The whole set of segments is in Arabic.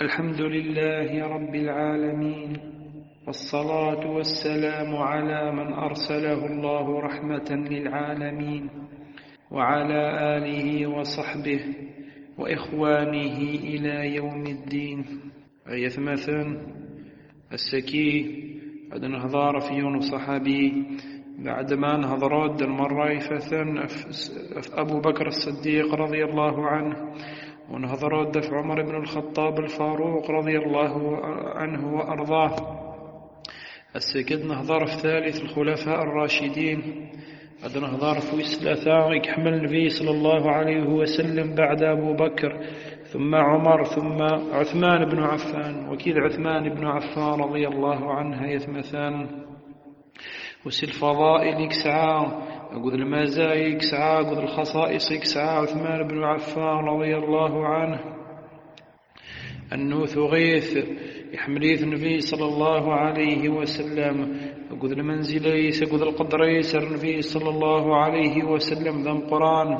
الحمد لله رب العالمين، والصلاة والسلام على من أرسله الله رحمة للعالمين، وعلى آله وصحبه وإخوانه إلى يوم الدين. مثلا السكي بعد نهضار في يوم صحابي بعد ما نهضرود المرة فثن أبو بكر الصديق رضي الله عنه، ونهضروا دفع عمر بن الخطاب الفاروق رضي الله عنه وأرضاه. السكد نهضر في ثالث الخلفاء الراشدين، بعد نهضر في ثلاثة يحمل النبي صلى الله عليه وسلم بعد أبو بكر ثم عمر ثم عثمان بن عفان. وكيد عثمان بن عفان رضي الله عنه يثمثان وسي الفضائل يكسعى، أقول المزايا يكسعى، أقول الخصائص يكسعى عثمان بن عفان رضي الله عنه. أنه ثغيث يحمليث النبي صلى الله عليه وسلم، أقول المنزليس، أقول القدريس النبي صلى الله عليه وسلم ذم قرآن.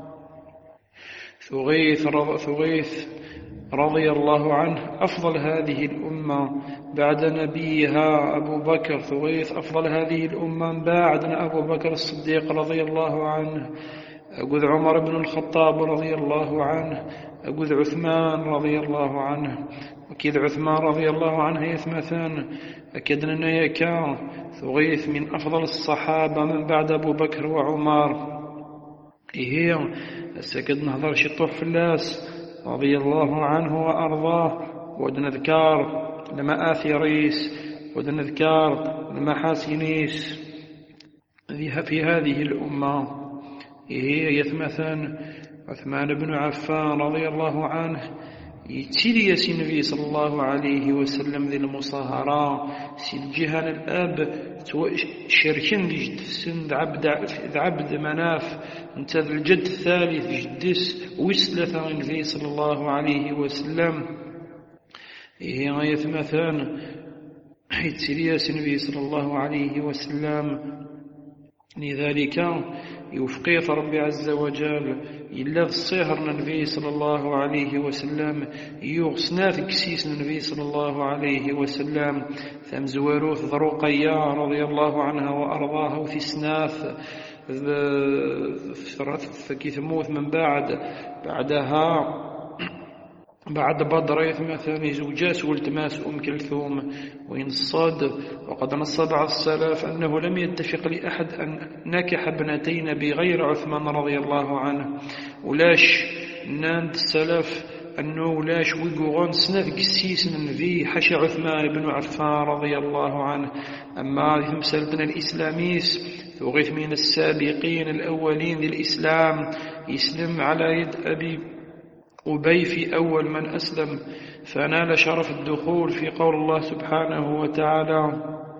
ثغيث رضي الله عنه أفضل هذه الأمة بعد نبيها أبو بكر. ثغيث أفضل هذه الأمة بعد أبو بكر الصديق رضي الله عنه. أقول عمر بن الخطاب رضي الله عنه، أقول عثمان رضي الله عنه. وكيد عثمان رضي الله عنه يثمثان أكدنا يكا ثغيث من أفضل الصحابة من بعد أبو بكر وعمر. هي السكد نهضر شطوح فلاس رضي الله عنه وأرضاه، ودنذكار لمآثريس ودنذكار لمحاسنيس في هذه الأمة. هي يثمثان عثمان بن عفان رضي الله عنه يتسيري سي النبي صلى الله عليه وسلم ذي المصاهرة سي الجهان الأب شركن لجد سند عبد مناف انت الجد الثالث جدس ويسلث النبي صلى الله عليه وسلم. هي يثمثان يتسيري سي النبي صلى الله عليه وسلم. لذلك يوفقيت ربي عز وجل إلا الصهر النبي صلى الله عليه وسلم يغسناث كسيس النبي صلى الله عليه وسلم. ثم زواروث ذروقيا رضي الله عنها وأرضاها وفي سناث فكي ثموث من بعدها بعد بدر يثمثان زوجات والتماس كلثوم وينصاد. وقد نص بعض السلف أنه لم يتفق لأحد أن نكح ابنتين بغير عثمان رضي الله عنه. ولاش ناند السلف أنه ولاش ويقوغون سنة قسيس النبي حشى عثمان بن عفان رضي الله عنه. أما مسألتنا الإسلاميس وغيث من السابقين الأولين للإسلام يسلم على يد أبي أبي في أول من أسلم فنال شرف الدخول في قول الله سبحانه وتعالى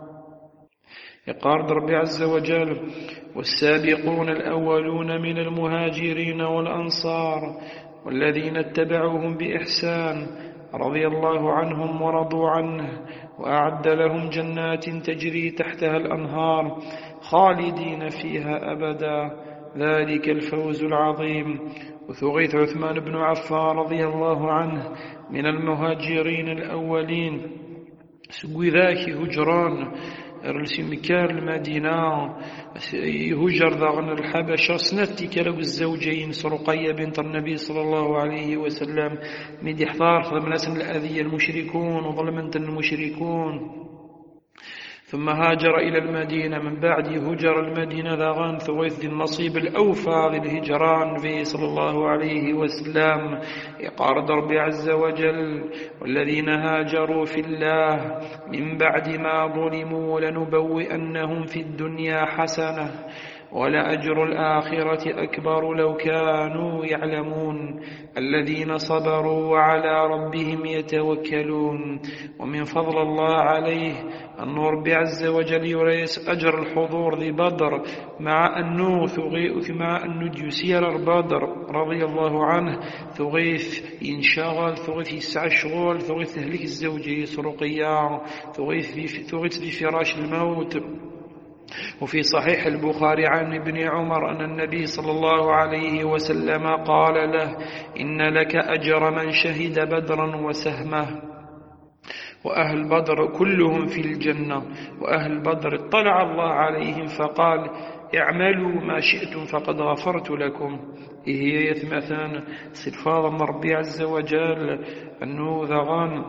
يقال ربي عز وجل والسابقون الأولون من المهاجرين والأنصار والذين اتبعوهم بإحسان رضي الله عنهم ورضوا عنه وأعد لهم جنات تجري تحتها الأنهار خالدين فيها أبدا ذلك الفوز العظيم. وثغيث عثمان بن عفان رضي الله عنه من المهاجرين الأولين سوي ذاك هجران رلسي مكان المدينة يهجر ذاغن الحبشة سنتي كلو الزوجين سرقية بنت النبي صلى الله عليه وسلم من يحضار ظلم ناس الأذية المشركون وظلمنت المشركون. ثم هاجر إلى المدينة من بعد هجر المدينة ذاغان ثغيث النصيب الأوفى للهجران في صلى الله عليه وسلم. يقارد ربي عز وجل والذين هاجروا في الله من بعد ما ظلموا لنبوئنهم في الدنيا حسنة ولأجر الآخرة أكبر لو كانوا يعلمون الذين صبروا وعلى ربهم يتوكلون. ومن فضل الله عليه أن ربي عز وجل يريس أجر الحضور ذي بدر مع أنه يسير بدر رضي الله عنه ثغيث ينشغل ثغيث يسعى الشغل ثغيث تهلك الزوجي سرقيا ثغيث في فراش الموت وفي صحيح البخاري عن ابن عمر أن النبي صلى الله عليه وسلم قال له: إن لك أجر من شهد بدرا وسهمه. وأهل بدر كلهم في الجنة، وأهل بدر اطلع الله عليهم فقال: اعملوا ما شئتم فقد غفرت لكم. هي مثلا صفات من ربي عز وجل أنه ذغان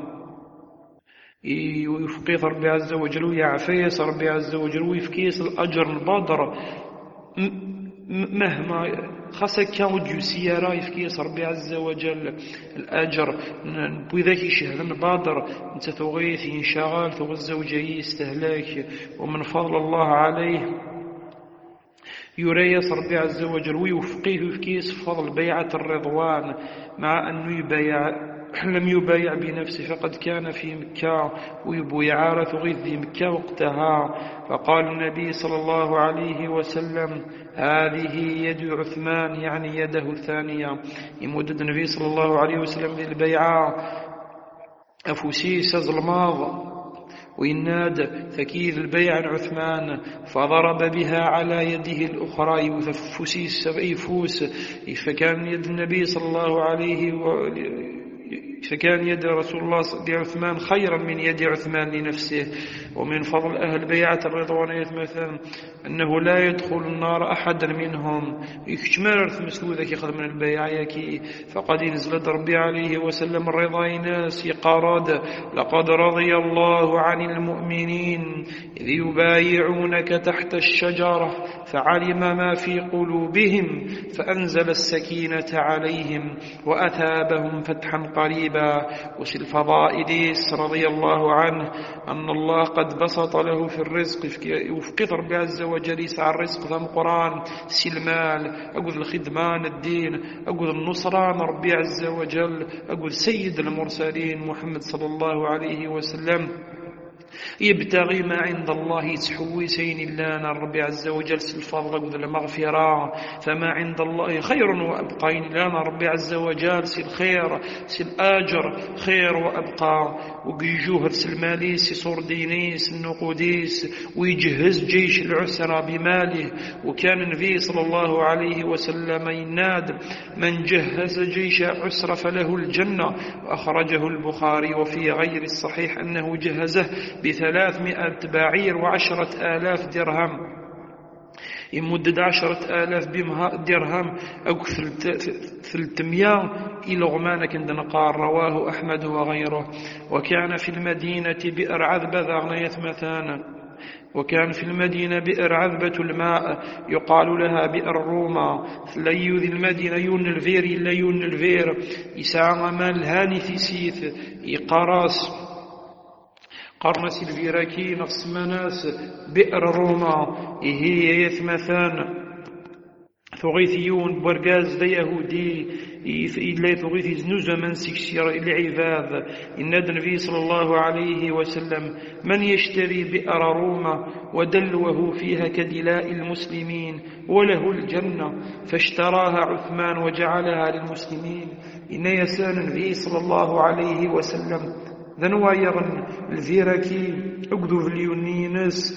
يفقيث ربي عز وجل ويعفيس ربي عز وجل ويفكيس الأجر البدر مهما خاصك كاود يسيرا يفكيس ربي عز وجل الأجر بذاك يشهد بادر انت تغيث ينشغل تغزى وجاي يستهلاك ومن فضل الله عليه يريس ربي عز وجل ويوفقيه ويفكيس فضل بيعة الرضوان مع أنه لم يبايع بنفسه فقد كان في مكة ويبويع غيث في مكة وقتها. فقال النبي صلى الله عليه وسلم: هذه يد عثمان، يعني يده الثانية. يمدد النبي صلى الله عليه وسلم بالبيعة أفوسيس ظلماض ويناد ثكيل البيع عن عثمان، فضرب بها على يده الأخرى وفسيس سبعي فوس. فكان يد النبي صلى الله عليه فكان يد رسول الله لعثمان خيرا من يد عثمان لنفسه. ومن فضل أهل بيعة الرضوان مثلا أنه لا يدخل النار أحد منهم يكتمرت مسلوذة يخذ من البيعة فقد نزل ربي عليه وسلم الرضا ناس قارد: لقد رضي الله عن المؤمنين إذ يبايعونك تحت الشجرة فعلم ما في قلوبهم فأنزل السكينة عليهم وأثابهم فتحا قريبا. وفي الفضائل رضي الله عنه أن الله قد بسط له في الرزق وفق ربي عز وجل يسعى الرزق ثم قرآن سلمال أقول الخدمان الدين أقول النصران ربي عز وجل أقول سيد المرسلين محمد صلى الله عليه وسلم يبتغي ما عند الله تحويسين لنا ربي عز وجل الفضل والمغفرة، فما عند الله خير وأبقى لنا ربي عز وجل الخير الأجر خير وأبقى. ويجوه الماليس صور دينيس النقوديس ويجهز جيش العسرة بماله. وكان النبي صلى الله عليه وسلم يناد: من جهز جيش عسرة فله الجنة. وأخرجه البخاري وفي غير الصحيح أنه جهزه ب300 بعير و10,000 درهم يمدد 10,000 درهم أو 300 إلى غمانة كندنا قال. رواه أحمد وغيره. وكان في المدينة بئر عذبة ذغنية مثانا. وكان في المدينة بئر عذبة الماء يقال لها بئر روما. ليو ذي المدينة يون الفير إلا يون الفير يسعى مال هاني في سيث يقراس قرنس الفيراكي نفس مناس بئر روما هي يثمثان ثغيثيون برقاز ذا يهودي إلا ثغيثي زنوزة من سكسير العباد. إن النبي صلى الله عليه وسلم: من يشتري بئر روما ودلوه فيها كدلاء المسلمين وله الجنة. فاشتراها عثمان وجعلها للمسلمين. إن يسان النبي صلى الله عليه وسلم ذنوا يغن الفيراكي أقدو في اليونينس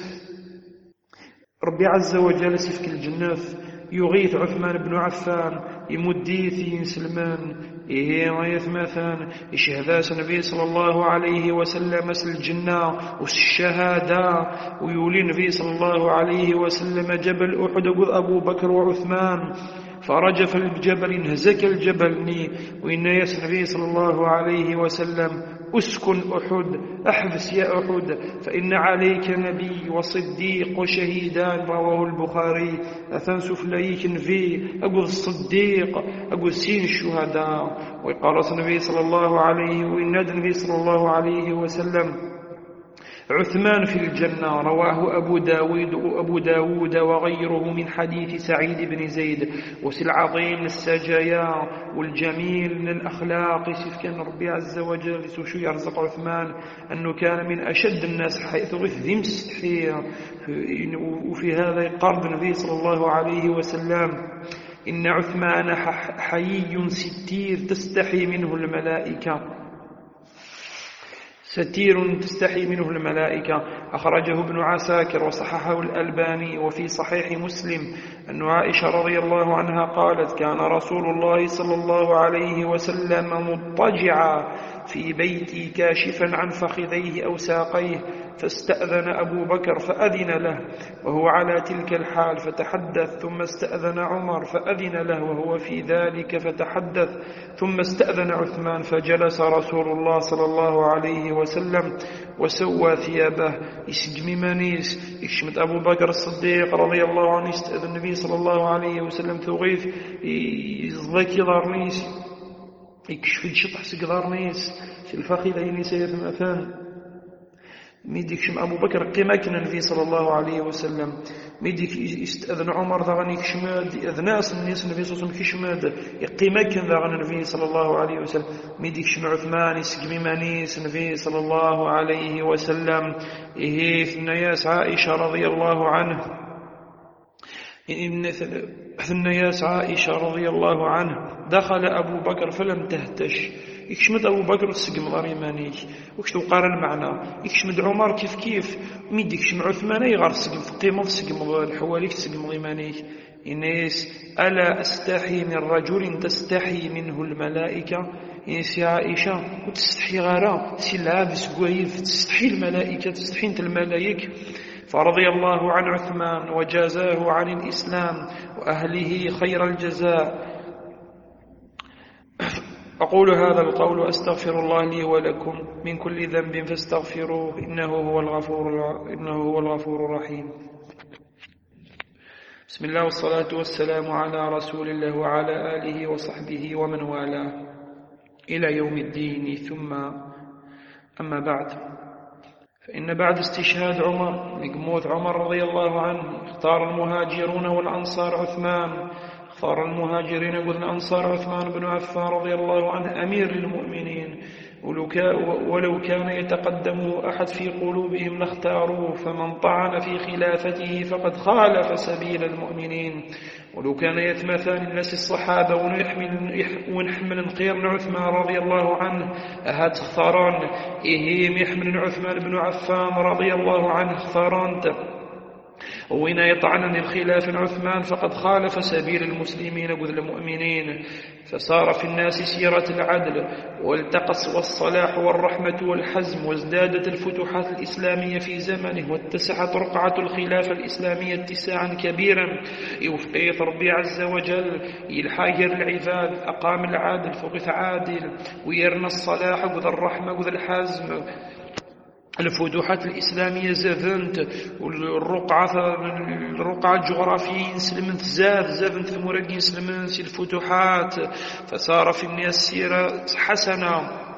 ربي عز وجل سفك الجنة يغيث عثمان بن عفان يمديث سلمان يثمثان يشهداس النبي صلى الله عليه وسلم الجنة والشهادة. ويولي النبي صلى الله عليه وسلم جبل أحد أبو بكر وعثمان فرجف الجبل انهزك الجبل. وإن يس النبي صلى الله عليه وسلم: أسكن أحد أحبس يا أحد فإن عليك نبي وصديق وشهيدان. رواه البخاري. أثنسف ليك في أقول الصديق أقول سين الشهداء. وقال النبي صلى الله عليه وإن النبي صلى الله عليه وسلم: عثمان في الجنة. رواه أبو داود وغيره من حديث سعيد بن زيد. وسي العظيم السجايا والجميل من الأخلاق سيف كان ربي عز وجل سوشو يرزق عثمان أنه كان من أشد الناس حيث غث ذي مستحية. وفي هذا قرض النبي صلى الله عليه وسلم: إن عثمان حيي ستير تستحي منه الملائكة. ستير تستحي منه الملائكة. أخرجه ابن عساكر وصححه الألباني. وفي صحيح مسلم أن عائشة رضي الله عنها قالت: كان رسول الله صلى الله عليه وسلم مضطجعا في بيتي كاشفا عن فخذيه أو ساقيه، فاستأذن أبو بكر فأذن له وهو على تلك الحال فتحدث، ثم استأذن عمر فأذن له وهو في ذلك فتحدث، ثم استأذن عثمان فجلس رسول الله صلى الله عليه وسلم وسوى ثيابه. يسجمي منيس يشمت أبو بكر الصديق رضي الله عنه يستأذن النبي صلى الله عليه وسلم ثغيث يزلك ضارنيس يكشف شطح سقدارنيس في الفخذين سيف مثان ميديك شم أبو بكر قيمك النبي صلى الله عليه وسلم ميديك يستأذن عمر ذغني كشماد أذناس الناس النبي صلى الله عليه وسلم كشماد قيمك ذغن النبي صلى الله عليه وسلم ميديك شم عثمان يسقمي مانيس النبي صلى الله عليه وسلم إيه ثنياس عائشة رضي الله عنه ثنياس عائشة رضي الله عنه دخل أبو بكر فلم تهتش يكشمد أبو بكر تسقم ضريمانيك وكشتو قارن معنا يكشمد عمر كيف ميديك شم عثمان يغار تسقم في قيمة تسقم الحواليك تسقم ضريمانيك إنيس ألا أستحي من رجل تستحي منه الملائكة إنيس يا عائشة وتستحي غارة سلابس قويف تستحي الملائكة تستحي انت الملائكة. فرضي الله عن عثمان وجازاه عن الإسلام وأهله خير الجزاء. أقول هذا القول وأستغفر الله لي ولكم من كل ذنب فاستغفروه إنه هو الغفور الرحيم. بسم الله والصلاة والسلام على رسول الله وعلى آله وصحبه ومن والاه إلى يوم الدين. ثم أما بعد، فإن بعد استشهاد عمر نقموت عمر رضي الله عنه اختار المهاجرون والأنصار عثمان اختار المهاجرين والأنصار عثمان بن عفان رضي الله عنه أمير المؤمنين، ولو كان يتقدمه أحد في قلوبهم لاختاروه، فمن طعن في خلافته فقد خالف سبيل المؤمنين. ولو كان يتمثل الناس الصحابة ونحمل نقير عثمان رضي الله عنه أهد اختاران إيهم يحمل عثمان بن عفان رضي الله عنه اختارانت. وين يطعن الخلاف عثمان فقد خالف سبيل المسلمين قذل المؤمنين. فصار في الناس سيرة العدل والتقص والصلاح والرحمة والحزم، وازدادت الفتوحات الإسلامية في زمنه، واتسعت رقعة الخلافة الإسلامية اتساعا كبيرا. يوفقيت ربي عز وجل يلحاجر العباد أقام العادل فقث عادل ويرنا الصلاح قذ الرحمة قذ الحزم. الفتوحات الإسلامية زادت، والرقعة الجغرافية سلمت زادت ثمورقين سلمت الفتوحات، فصار في الناس سيرة حسنة،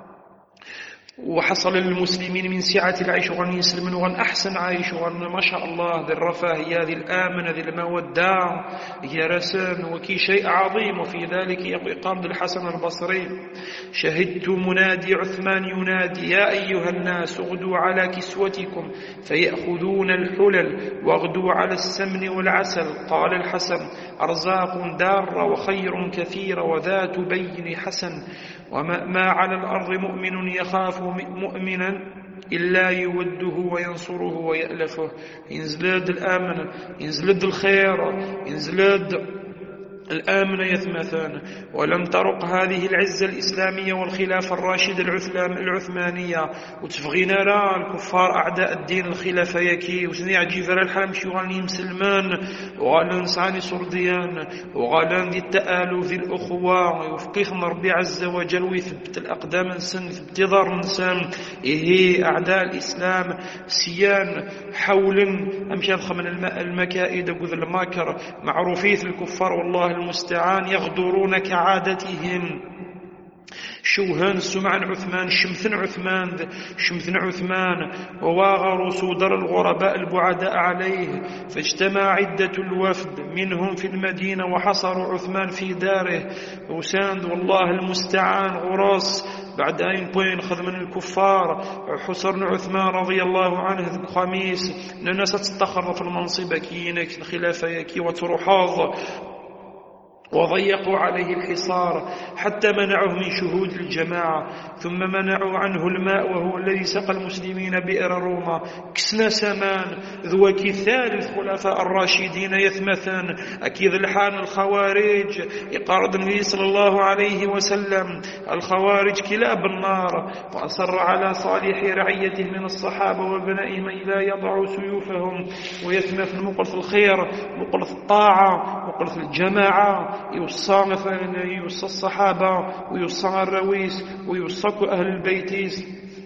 وحصل للمسلمين من سعة العيش وغن يسلمون وغن أحسن عيش وغن ما شاء الله ذي الرفاهية ذي الآمنة ذي المودة هي رسن وكي شيء عظيم. وفي ذلك يقام الحسن البصري: شهدت منادي عثمان ينادي يا أيها الناس اغدوا على كسوتكم فيأخذون الحلل واغدوا على السمن والعسل. قال الحسن: أرزاق دارة وخير كثير وذات بين حسن، وما على الأرض مؤمن يخاف مؤمنا إلا يوده وينصره ويألفه. ينزلد الآمن ينزلد الخير ينزلد الآمن يثمثان. ولم ترق هذه العزة الإسلامية والخلافة الراشدة العثمانية وتفغينا را الكفار أعداء الدين الخلافة يكي وسنيع جيفر الحرم شوغاني مسلمان وغالان سعاني سرديان وغالان ذي التآلف ذي الأخوة ويفقيخنا ربي عز وجل ويثبت الأقدام نسان ثبت ضر نسان إيه أعداء الإسلام سيان حول أمشي من المكائد وذ الماكر معروفية الكفار والله المستعان يغدرون كعادتهم. شوهان سمعا عثمان شمثن عثمان وواغروا صدر الغرباء البعداء عليه، فاجتمع عدة الوفد منهم في المدينة وحصروا عثمان في داره. وساند والله المستعان غراس بعد أين بوين خذ من الكفار حصرنا عثمان رضي الله عنه خميس الناس تستخر في المنصب كينك الخلافة يكي وتروحاض وضيقوا عليه الحصار حتى منعوه من شهود الجماعة، ثم منعوا عنه الماء وهو الذي سقى المسلمين بئر روما. كسنا سمان ذوكي ثالث خلفاء الراشدين يثمثان أكيد الحان الخوارج يقارض النبي صلى الله عليه وسلم. الخوارج كلاب النار، وأصر على صالح رعيته من الصحابة وبنائهم إلى يضعوا سيوفهم ويثمث مقلة الخير، مقلة الطاعة، مقلة الجماعة. يوصى مثلا يوصى الصحابة ويوصى الرويس ويوصى أهل البيت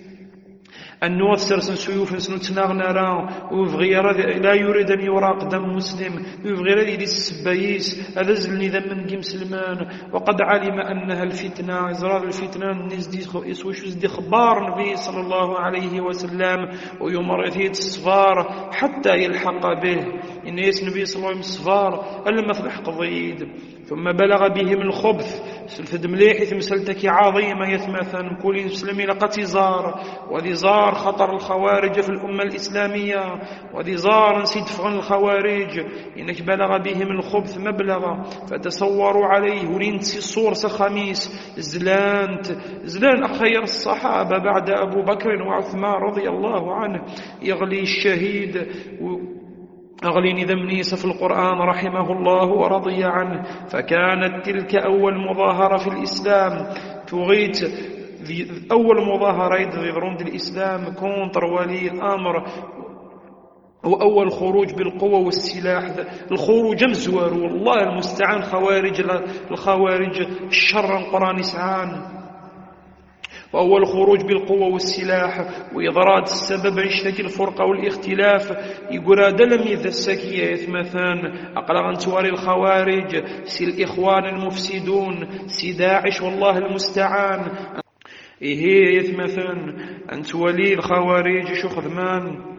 أن نوثر سيوف سنتناغنرا ويبغي لا يريد أن يراق دم مسلم، ويبغي لا يديس السبايس هذا زلني ذم من قيم سلمان. وقد علم أنها الفتنة إزرار الفتنة يسوش دي خبار النبي صلى الله عليه وسلم ويمرثيت الصفار حتى يلحق به. إن يس النبي صلى الله عليه وسلم الصفار ألما في الحقضيد. ثم بلغ بهم الخبث سلفد مليح ثمسلتك عظيمة يثمثن كل مسلمين لقد زار وذي زار خطر الخوارج في الأمة الإسلامية، وذي زار نسيد فغن الخوارج. إنك بلغ بهم الخبث مبلغ فتصوروا عليه ولينتسي الصور سخميس زلان أخير الصحابة بعد أبو بكر وعثمان رضي الله عنه يغلي الشهيد أغلي ذمنيس في القرآن رحمه الله ورضي عنه. فكانت تلك أول مظاهرة في الإسلام تغيت أول مظاهرة يضرون الإسلام كونتر ولي الأمر، وأول خروج بالقوة والسلاح. الخروج مزوار والله المستعان الخوارج الشر القرآن يسعان. وأول خروج بالقوة والسلاح وإضراد السبب يشتكي الفرقة والاختلاف. يقول هذا لم يذسكي يثمثان أقلغ أن تواري الخوارج سي الإخوان المفسدون سي داعش والله المستعان. إيه يثمثان أن تولي الخوارج شو خذمان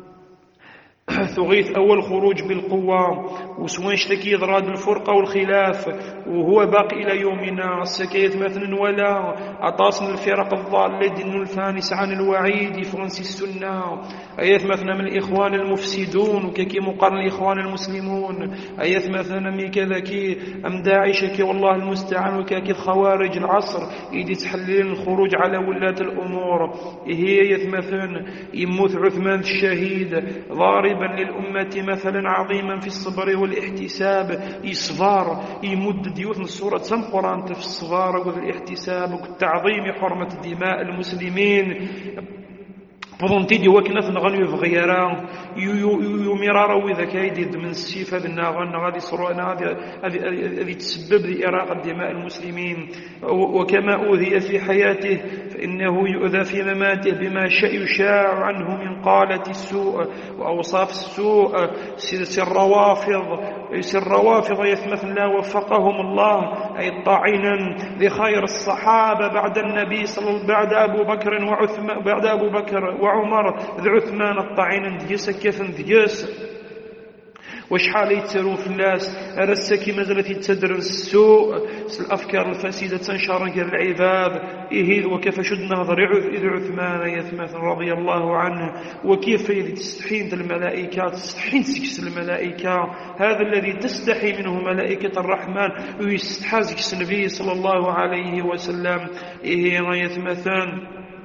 ثغيث أول خروج بالقوة وسوين اشتكي إضراد الفرقة والخلاف وهو باقي إلى يومنا. السكيت مثلا ولا أطاسن الفرق الضالة دين الفانس عن الوعيد فرنسي السنة. أيث مثلا من الإخوان المفسدون وكي مقارن الإخوان المسلمون. أيث مثلا من كذاكي أم داعش كي والله المستعان وكاكي خوارج العصر يدي تحلل الخروج على ولاة الأمور. هي مثلا يموت عثمان الشهيد ضاربا للأمة مثلا عظيما في الصبر والاحتساب. يصبر يمد ديوث من السورة سم قرآن في الصبر والاحتساب والتعظيم حرمة دماء المسلمين. بضنتي دي وكنا في نغني في غيران يمرارا وإذا كايد من السيف هذا النغن غادي صرونا هذه تسبب لإراقة دماء المسلمين. وكما أوذي في حياته فإنه يؤذى في مماته بما يشاع عنه من قالة السوء وأوصاف السوء. سر الروافض يثمث لا وفقهم الله أي الطاعنا لخير الصحابة بعد النبي بعد أبو بكر وعثمان بعد أبو بكر وعمر ذي عثمان الطاعنا ديس كيف ديس وشحال يتسروا في الناس رسكي مازالت يتسدر السوء الأفكار الفاسدة تنشر العباد. إيه وكيف شد نظر إذ عثمان يثمث رضي الله عنه وكيف تستحين الملائكة تستحين سكس الملائكة. هذا الذي تستحي منه ملائكة الرحمن ويستحازكس النبي صلى الله عليه وسلم. إيه يثمثان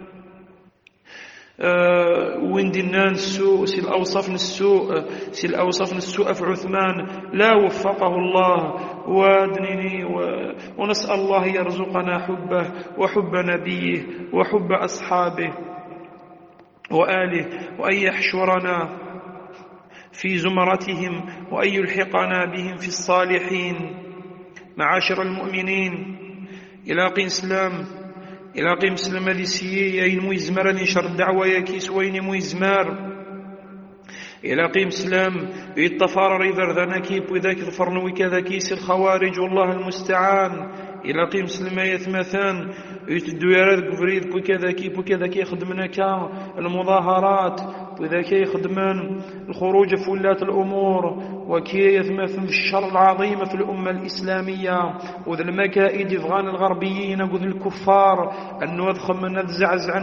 وين دينان السوء سي الأوصاف السوء في عثمان لا وفقه الله وادنني ونسأل الله يرزقنا حبه وحب نبيه وحب أصحابه وآله وأن يحشرنا في زمرتهم وأن يلحقنا بهم في الصالحين. معاشر المؤمنين إلى قنسلام إلى قيم سلم ذي سيئي أين ميزمر نشر الدعوة يكيس وين ميزمار إلى قيم سلام يتفار ريفر ذنكيب وذاك الفرنوي كذا كيس الخوارج والله المستعان. إلى قيم سلم يثمثان يتدو يرد قفريد وكذا كي يخدمنك المظاهرات وإذا كي يخدمان الخروج في ولاة الأمور وكي يثمثن الشر العظيم في الأمة الإسلامية وذا المكائد يفغان الغربيين وذا الكفار أن وذخم من الزعزعن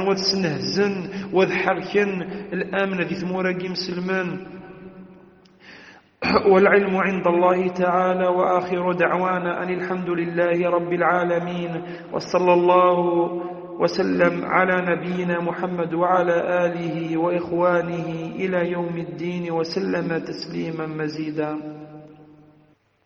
وذسنهزن وذحركن الأمن ذي ثمورة مسلمان. والعلم عند الله تعالى. وآخر دعوانا أن الحمد لله رب العالمين، وصلى الله وسلم على نبينا محمد وعلى آله وإخوانه إلى يوم الدين، وسلم تسليما مزيدا.